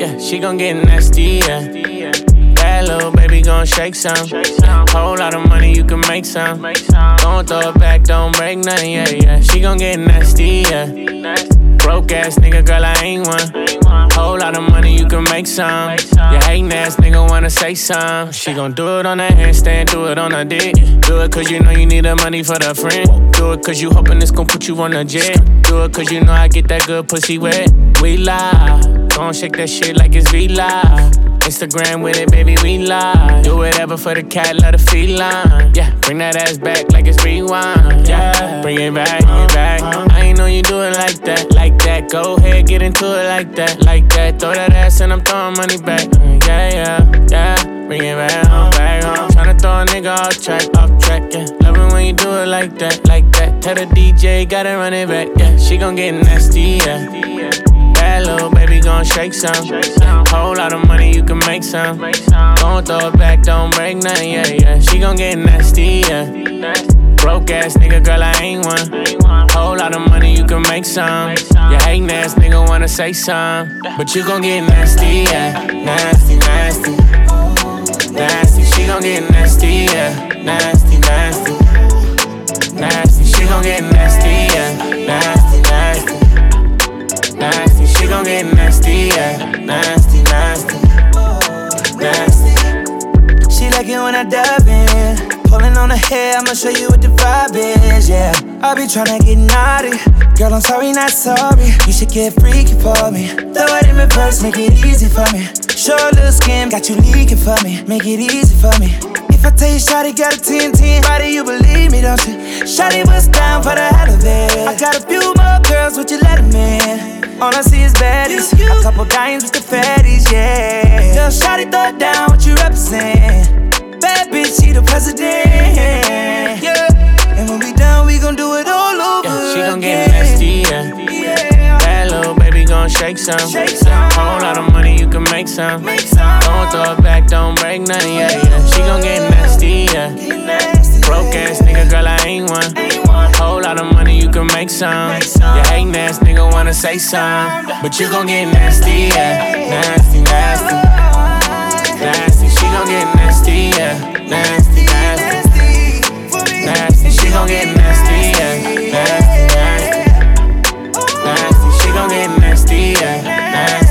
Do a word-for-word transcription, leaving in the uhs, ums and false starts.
Yeah, she gon' get nasty, yeah. Bad little baby gon' shake some. Whole lot of money, you can make some. Don't throw it back, don't break nothing, yeah, yeah. She gon' get nasty, yeah. Broke ass nigga, girl, I ain't one. Whole lot of money, you can make some. Yeah, hating ass nigga wanna say some. She gon' do it on her handstand, do it on her dick. Do it cause you know you need the money for the friend. Do it cause you hoping it's gon' put you on a jet. Do it cause you know I get that good pussy wet. We lie, gon' shake that shit like it's V-Live. Instagram with it, baby, we lie. Do whatever for the cat, let her feline. Yeah, bring that ass back like it's rewind. Yeah, bring it back, bring it back. I ain't know you do it like that, like that. Go ahead, get into it like that, like that. Throw that ass and I'm throwing money back. Yeah, yeah, yeah. Bring it back, home, back home. Tryna throw a nigga off track, off track, yeah. Love it when you do it like that, like that. Tell the D J, gotta run it back, yeah. She gon' get nasty, yeah. Bad little baby gon' shake some. Whole lot of money, you can make some. Don't throw it back, don't break nothing, yeah, yeah. She gon' get nasty, yeah. Broke ass nigga, girl, I ain't one. Whole lot of money, you can make some. Yeah, hating ass nigga wanna say some. But you gon' get nasty, yeah. Nasty, nasty. Nasty, she gon' get nasty, yeah. Nasty, nasty. Nasty, she gon' get nasty, yeah. Nasty, nasty. Nasty, she gon' get nasty, yeah. Nasty, nasty. Nasty. She like it when I dive in. Pulling on her hair, I'ma show you what the vibe is, yeah. I be tryna get naughty. Girl, I'm sorry, not sorry. You should get freaky for me. Throw it in reverse, make it easy for me. Show a little skin, got you leaking for me. Make it easy for me. If I tell you shawty got a ten ten, why do you believe me, don't you? Shawty was down for the hell of it. I got a few more girls, would you let them in? All I see is baddies, a couple dimes with the fatties, yeah. Tell shawty throw it down, what you represent. Bad bitch, she the president, yeah. And when we done, we gon' do it all over. Yeah, she gon' get nasty, yeah. yeah. Bad little baby gon' shake some. Shake some. Whole lot of money, you can make some. Make some. Don't throw it back, don't break nothing, yeah, yeah. She gon' get nasty, yeah. Get nasty, Broke ass nigga, girl, I ain't one. ain't one. Whole lot of money, you can make some. Make some. Yeah, hating ass nigga wanna say some. But you gon' get nasty, yeah. Nasty, nasty. Nasty, she gon' get nasty, yeah. Nasty, nasty. Nasty, she gon' get nasty, yeah. Nasty, nasty. Nasty, she gon' get nasty, yeah. Nasty.